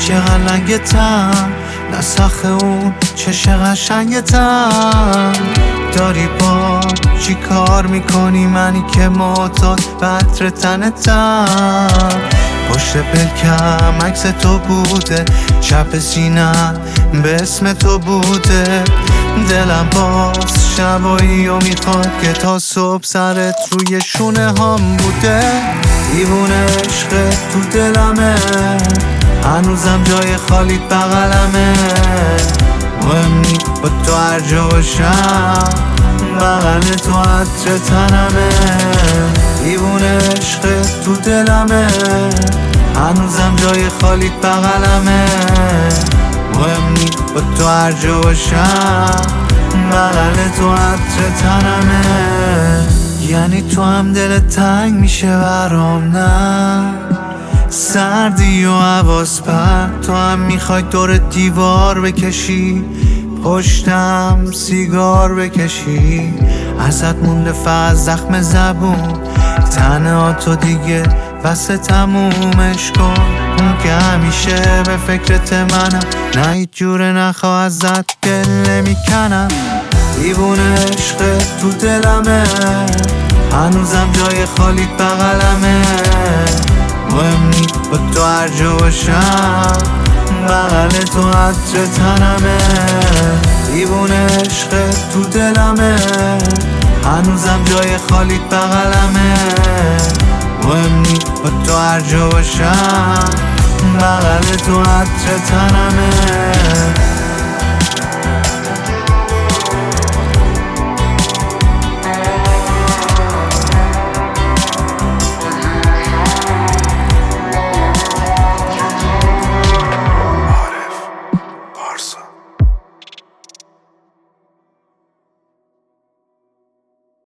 چقدر لنگتم، نسخ اون چش قشنگتم. داری با چی کار میکنی منی که معتاد به عطر تنتم؟ پشت پلکم عکس تو بوده، چپ سینم به اسم تو بوده. دلم باز شبایی و میخواد که تا صبح سرت روی شونه هام بوده. دیوونه عشقت تو دلمه، هنوزم جای خالی بغلمه. مهم نی با تو هر جا باشم، بغل تو عطر تنمه. دیوونه عشقت تو دلمه، هنوزم جای خالی بغلمه. مهم نی با تو هر جا باشم، بغل تو عطر تنمه. یعنی تو هم دلت تنگ میشه برام؟ نه سردی و حواس پرد، تو هم میخوای دور دیوار بکشی، پشتم سیگار بکشی. ازت مونده فقط زخم زبون، تنها تو دیگه بس تمومش کن. اون که همیشه به فکرت منم، نه هیچ جوره نخواه ازت دل میکنم. دیوونه عشقت تو دلمه، هنوزم جای خالی بغلمه. مهم نی با تو هر جا باشم، بغل تو عطر تنمه. دیوونه عشقت تو دلمه، هنوزم جای خالی بغلمه. مهم نی با تو هر جا باشم، بغل تو عطر تنمه.